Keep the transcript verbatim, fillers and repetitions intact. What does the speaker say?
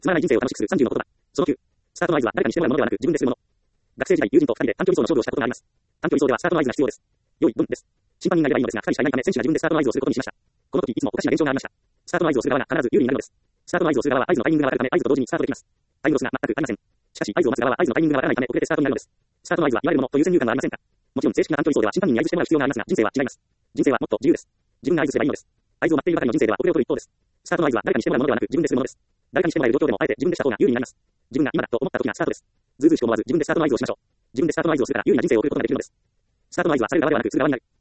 つまらない人生を楽しくするさんじゅうの言葉。そのきゅう。スタートの合図は誰かにしてもらうものではなく自分でするもの。学生時代、友人とふたりで短距離走の勝負をしたことがあります。短距離走ではスタートの合図が必要です。用意、ドンです。審判員がいればいいのですが、ふたりしかいないため選手が自分でスタートの合図をすることにしました。この時、いつもおかしな現象がありました。スタートの合図をする側が必ず有利になるのです。スタートの合図をする側は合図のタイミングがわかるため合図と同時にスタートできます。タイムロスが全くありません。しかし、合図を待つ側は合図のタイミングがわからないため遅れてスタートになるのです。スタートの合図はいわゆるものという先入観がありませんか？もちろん正式な短距離走では審判員に合図してもらう必要がありますが、人生は違います。人生はもっと自由です。自分が合図すればいいのです。合図を待っているばかりの人生では遅れを取る一方です。スタートの合図は誰かにしてもらうものではなく自分でするものです。誰かにしてもらえる状況でもあえて自分でした方が有利になります。自分が今だと思った時がスタートです。ずうずうしく思わず自分でスタートの合図をしましょう。自分でスタートの合図をするから有利な人生を送ることができるのです。スタートの合図はされる側ではなくする側になる。